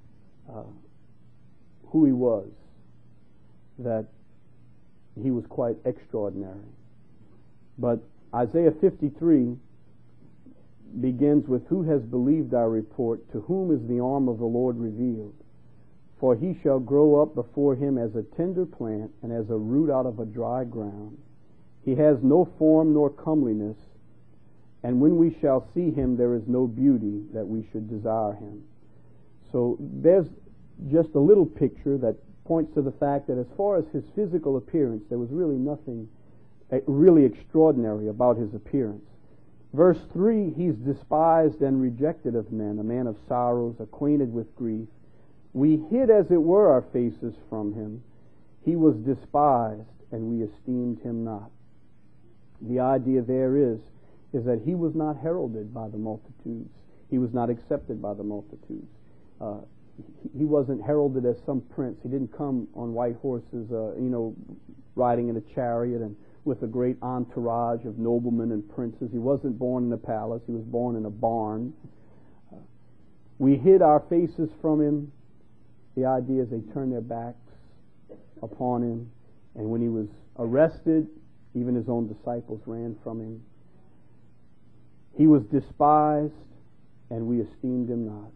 who he was, that he was quite extraordinary. But Isaiah 53 begins with, "Who has believed our report? To whom is the arm of the Lord revealed? For he shall grow up before him as a tender plant, and as a root out of a dry ground. He has no form nor comeliness, and when we shall see him, there is no beauty that we should desire him." So there's just a little picture that points to the fact that as far as his physical appearance, there was really nothing really extraordinary about his appearance. Verse 3, "He's despised and rejected of men, a man of sorrows, acquainted with grief. We hid, as it were, our faces from him. He was despised, and we esteemed him not." The idea there is that he was not heralded by the multitudes. He was not accepted by the multitudes. He wasn't heralded as some prince. He didn't come on white horses, riding in a chariot and with a great entourage of noblemen and princes. He wasn't born in a palace. He was born in a barn. We hid our faces from him. The idea is they turned their backs upon him. And when he was arrested, even his own disciples ran from him. He was despised, and we esteemed him not.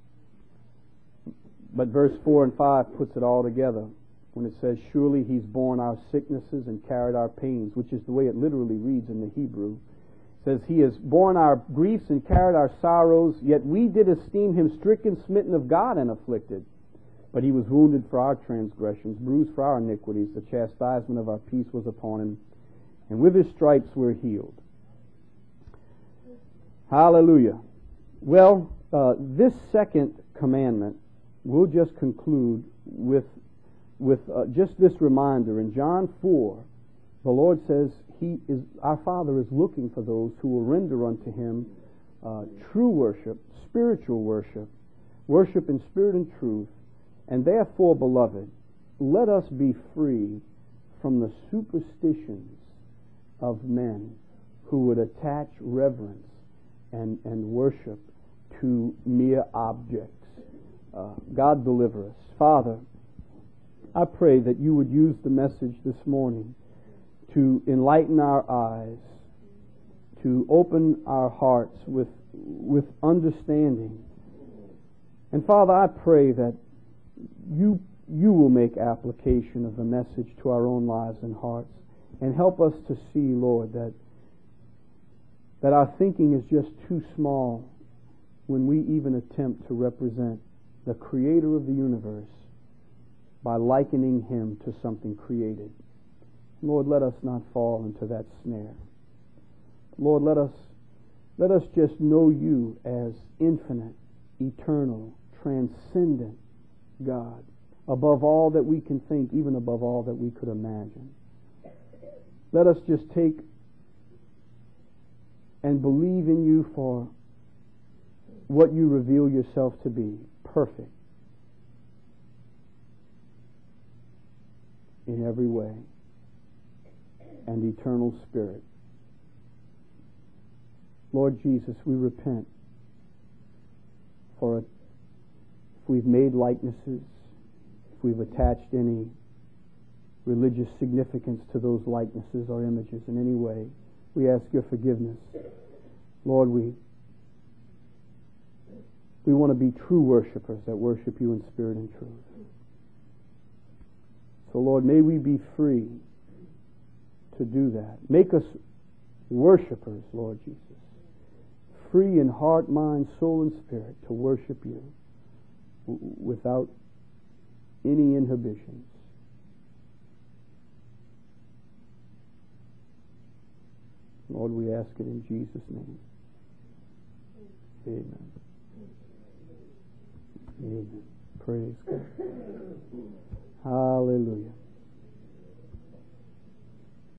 But verse 4 and 5 puts it all together when it says, "Surely he's borne our sicknesses and carried our pains," which is the way it literally reads in the Hebrew. It says, "He has borne our griefs and carried our sorrows, yet we did esteem him stricken, smitten of God, and afflicted. But he was wounded for our transgressions, bruised for our iniquities. The chastisement of our peace was upon him, and with his stripes we're healed." Hallelujah. Well, this second commandment, we'll just conclude with just this reminder. In John 4, the Lord says our Father is looking for those who will render unto him true worship, spiritual worship, worship in spirit and truth. And therefore, beloved, let us be free from the superstitions of men who would attach reverence and worship to mere objects. God deliver us. Father, I pray that you would use the message this morning to enlighten our eyes, to open our hearts with understanding. And Father, I pray that you will make application of the message to our own lives and hearts, and help us to see, Lord, that our thinking is just too small when we even attempt to represent the Creator of the universe by likening him to something created. Lord, let us not fall into that snare. Lord, let us just know you as infinite, eternal, transcendent God, above all that we can think, even above all that we could imagine. Let us just take and believe in you for what you reveal yourself to be, perfect in every way, and eternal spirit. Lord Jesus, we repent for if we've made likenesses, if we've attached any religious significance to those likenesses or images in any way. We ask your forgiveness. Lord, we We want to be true worshipers that worship you in spirit and truth. So, Lord, may we be free to do that. Make us worshipers, Lord Jesus. Free in heart, mind, soul, and spirit to worship you without any inhibitions. Lord, we ask it in Jesus' name. Amen. Amen. Praise God.